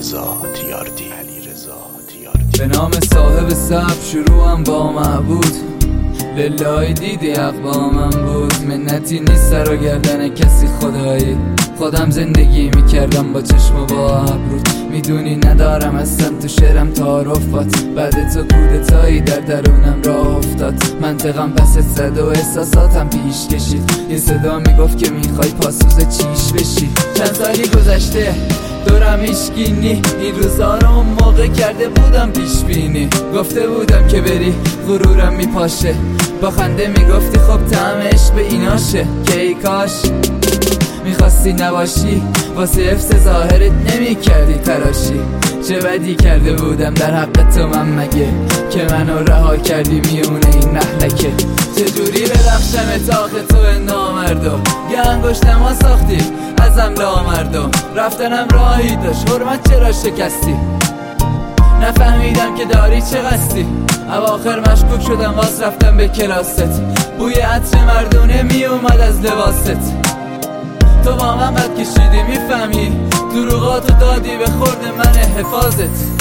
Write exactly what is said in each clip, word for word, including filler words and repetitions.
علیرضا تیاردی علیرضا تیاردی. به نام صاحب صبر شروعم با معبود، لله دیدی حق با من بود. منتی نیست سر و گردن کسی خدایی، خودم زندگی میکردم با چشم و با ابرود. میدونی ندارم اصلا تو شعرم تعارفات، بعد تو کودتایی در درونم راه افتاد. منطقم پست زد و احساساتم پیش کشید، یه صدا میگفت که میخوای پاسوز چیش بشی. چند سالی گذشته دورم هیچکی نی، این روزا رو اون موقع کرده بودم پیش بینی. گفته بودم که بری غرورم میپاشه، با خنده میگفتی خب طعمش به ایناشه. که ای کاش میخواستی نباشی، واسه حفظ ظاهرت نمی کردی تراشی. چه بدی کرده بودم در حق تو من مگه، که منو رها کردی میونه این محلکه. چجوری ببخشم اتاق تو نامردم، یه انگشتم ها ساختی ازم لامردم. رفتنم راهی داشت حرمت چرا شکستی، نفهمیدم که داری چه قصدی. اواخر مشکوک شدم باز رفتم به کلاست، بوی عطر مردونه می اومد از لباست. تو با من بد کشیدی میفهمی، دروغاتو دادی به خورد من حفاظت.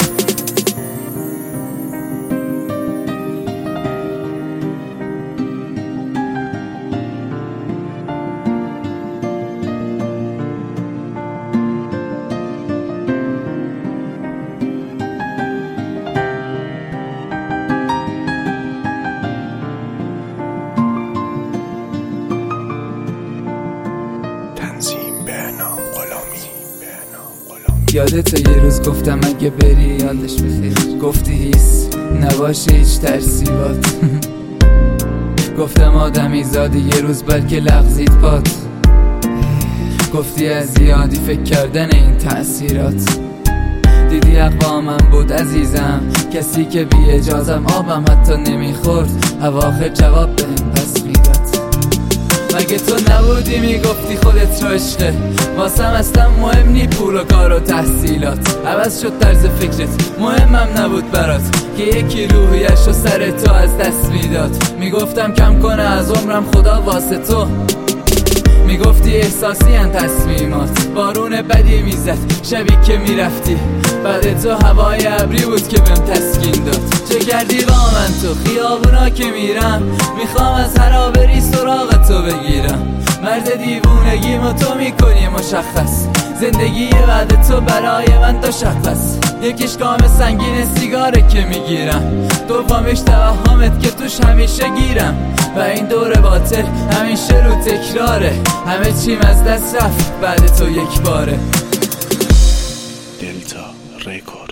یادت یه روز گفتم اگه بری یادش بخیر، گفتی هیس نباشه هیچ ترسیبات. گفتم آدمی زادی یه روز بلکه لغزید پات، گفتی از زیادی فکر کردن این تأثیرات. دیدی حق با من بود عزیزم، کسی که بی اجازم آبم حتی نمیخورد، اواخر جواب بهم پس میداد. مگه تو نبودی میگفتی خودت رو عشقه، واسم اصلا مهم نی پول و کار و تحصیلات. عوض شد طرز فکرت، مهمم نبود برات که یکی روحیش رو سر تو از دست میداد. میگفتم کم کنه از عمرم خدا واسه تو، میگفتی احساسی ان تصمیمات. بارون بدی میزد شبی که میرفتی، بعد تو هوای ابری بود که بهم تسکین داد. چه کردی با من تو خیابونا که میرم، میخوام از هرا بری سراغ تو بگیرم. مرد دیوونگیمو تو میکنی مشخص، زندگی بعد تو برای من دو شخص. یکیش کام سنگین سیگاره که میگیرم، دومیش توهمت که توش همیشه گیرم. و این دور باطل همیشه رو تکراره، همه چیم از دست رفت بعد تو یک باره. دلتا ریکورد.